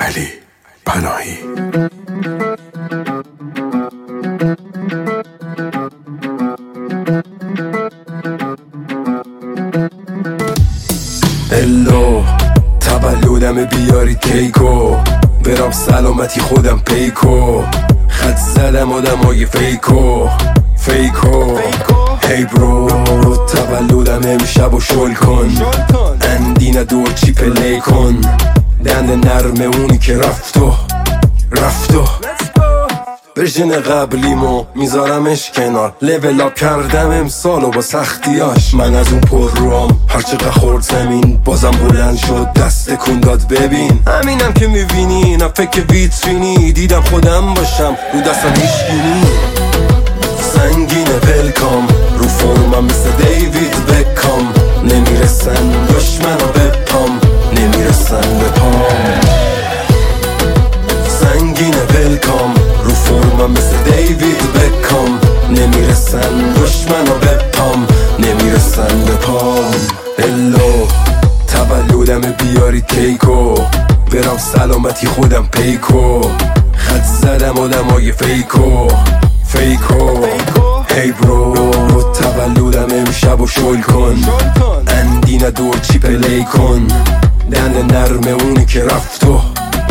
علی پناهی. الو تولدم بیاری کیکو، برام سلامتی خودم پیکو، خط زدم آدمای فیکو هی برو تولدم امشب و شل کن، اندینه دور چی پلی کن، دند نرمه اونی که رفتو ورژن قبلیمو میذارمش کنار، لیول اپ کردم امسالو با سختیاش، من از اون پر روام هرچقدر خورد زمین بازم بلند شد دست کن داد ببین، همینم که میبینی نه فکر ویترینی، دیدم خودم باشم رو دستم هیشگینی، سنگینه پلکام رو فرمم مثل دیوید بکام، نمیرسن دشمنا به پام، نمیرسن به پام، سنگینه پلکام رو فرمم مثل دیوید بکام، نمیرسن دشمنا به پام، نمیرسن به پام. الو تولدم بیاری کیکو، برام سلامتی خودم پیکو، خط زدم آدمای فیکو هی برو تولدم امشب و شل کن، اندینه دور چی پلی کن، دند نرمه اونی که رفتو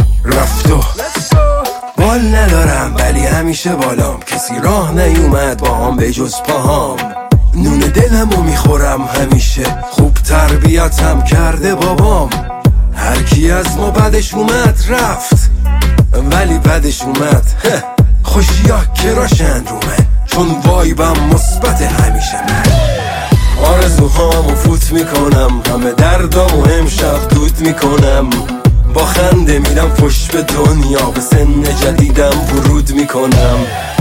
بال ندارم ولی همیشه بالام، کسی راه نیومد با هم به جز پاهام، نون دلمو میخورم همیشه، خوب تربیتم کرده بابام، هر کی از ما بدش اومد رفت ولی بدش اومد خوشیا کراشن رومه، چون وایبم مثبت همیشه، من آرزوهامو فوت میکنم، همه دردامو امشب دود میکنم، با خنده میدم فش به دنیا، به سن جدیدم ورود میکنم.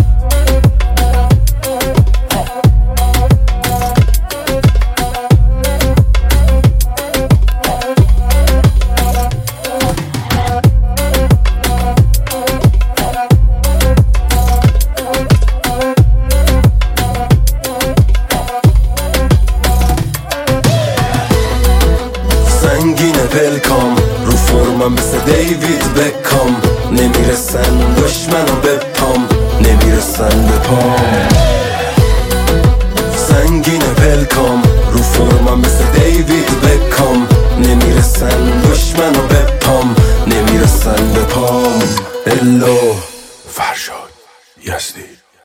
سنگینه پلکام رو فرمم مثل دیوید بکام، نمیرسن دشمنا به پام، نمیرسن به پام.